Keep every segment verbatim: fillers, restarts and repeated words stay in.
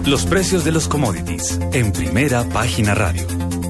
Los precios de los commodities en Primera Página Radio.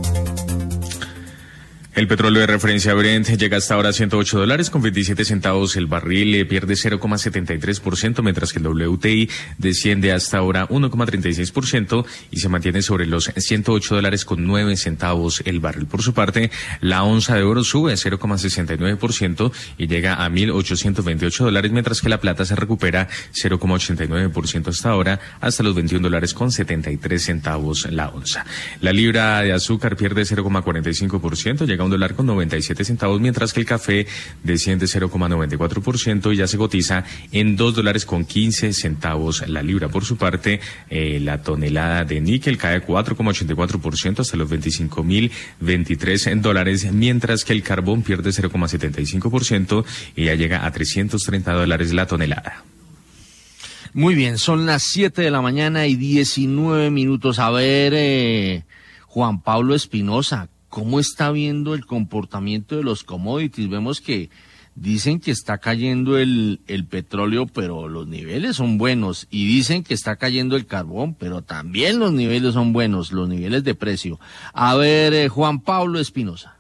El petróleo de referencia Brent llega hasta ahora a ciento ocho dólares con veintisiete centavos el barril, eh, pierde cero coma setenta y tres por ciento, mientras que el W T I desciende hasta ahora uno coma treinta y seis por ciento y se mantiene sobre los ciento ocho dólares con nueve centavos el barril. Por su parte, la onza de oro sube cero coma sesenta y nueve por ciento y llega a mil ochocientos veintiocho dólares, mientras que la plata se recupera cero coma ochenta y nueve por ciento hasta ahora, hasta los veintiún dólares con setenta y tres centavos la onza. La libra de azúcar pierde cero coma cuarenta y cinco por ciento, llega un dólar con noventa y siete centavos, mientras que el café desciende cero coma noventa y cuatro por ciento y ya se cotiza en dos dólares con quince centavos la libra. Por su parte, eh, la tonelada de níquel cae cuatro coma ochenta y cuatro por ciento hasta los veinticinco mil veintitrés dólares, mientras que el carbón pierde cero coma setenta y cinco por ciento y ya llega a trescientos treinta dólares la tonelada. Muy bien, son las siete de la mañana y diecinueve minutos. A ver, eh, Juan Pablo Espinosa, ¿cómo está viendo el comportamiento de los commodities? Vemos que dicen que está cayendo el, el petróleo, pero los niveles son buenos. Y dicen que está cayendo el carbón, pero también los niveles son buenos, los niveles de precio. A ver, eh, Juan Pablo Espinosa.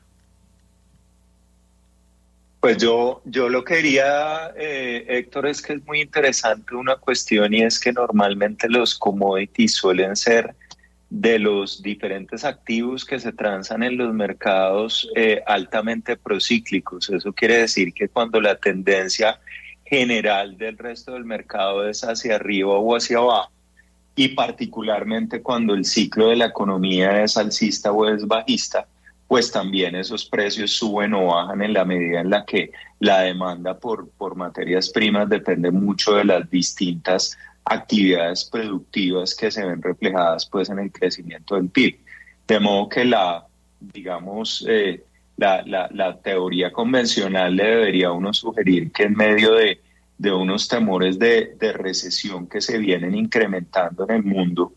Pues yo, yo lo que diría, eh, Héctor, es que es muy interesante una cuestión, y es que normalmente los commodities suelen ser de los diferentes activos que se transan en los mercados eh, altamente procíclicos. Eso quiere decir que cuando la tendencia general del resto del mercado es hacia arriba o hacia abajo, y particularmente cuando el ciclo de la economía es alcista o es bajista, pues también esos precios suben o bajan en la medida en la que la demanda por, por materias primas depende mucho de las distintas actividades productivas que se ven reflejadas pues en el crecimiento del P I B. De modo que la, digamos, eh, la, la, la teoría convencional le debería a uno sugerir que en medio de, de unos temores de, de recesión que se vienen incrementando en el mundo,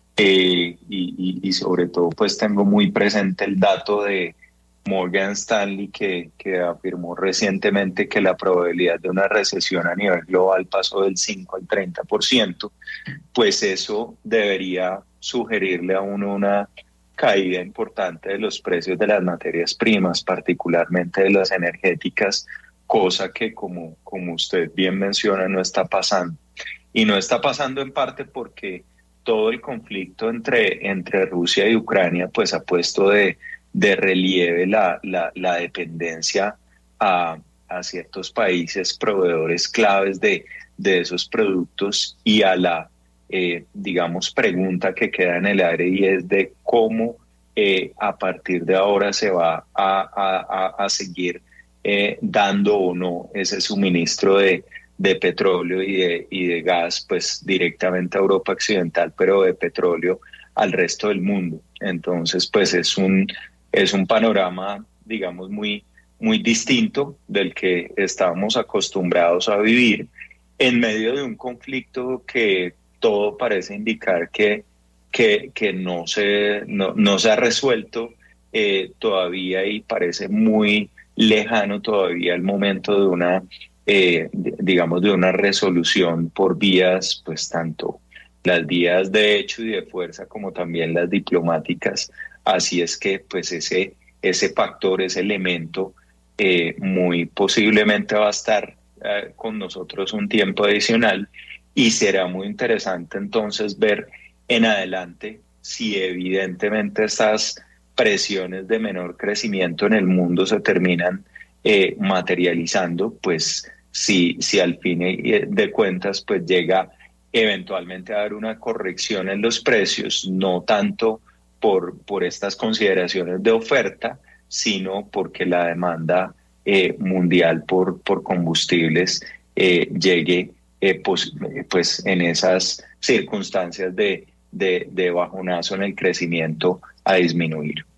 eh, y, y, y sobre todo pues tengo muy presente el dato de Morgan Stanley que, que afirmó recientemente que la probabilidad de una recesión a nivel global pasó del cinco al treinta por ciento, pues eso debería sugerirle a uno una caída importante de los precios de las materias primas, particularmente de las energéticas, cosa que como, como usted bien menciona no está pasando. Y no está pasando en parte porque todo el conflicto entre, entre Rusia y Ucrania pues ha puesto de de relieve la, la, la dependencia a, a ciertos países proveedores claves de, de esos productos, y a la, eh, digamos, pregunta que queda en el aire, y es de cómo eh, a partir de ahora se va a, a, a seguir eh, dando o no ese suministro de, de petróleo y de, y de gas, pues directamente a Europa Occidental, pero de petróleo al resto del mundo. Entonces, pues es un Es un panorama, digamos, muy, muy distinto del que estábamos acostumbrados a vivir en medio de un conflicto que todo parece indicar que, que, que no, se, no, no se ha resuelto eh, todavía, y parece muy lejano todavía el momento de una, eh, digamos, de una resolución por vías, pues tanto las vías de hecho y de fuerza como también las diplomáticas. Así es que pues ese, ese factor, ese elemento, eh, muy posiblemente va a estar eh, con nosotros un tiempo adicional, y será muy interesante entonces ver en adelante si evidentemente estas presiones de menor crecimiento en el mundo se terminan eh, materializando, pues si, si al fin de cuentas pues llega eventualmente a haber una corrección en los precios, no tanto Por, por estas consideraciones de oferta, sino porque la demanda eh, mundial por, por combustibles eh, llegue eh, pues, pues en esas circunstancias de, de, de bajonazo en el crecimiento a disminuir.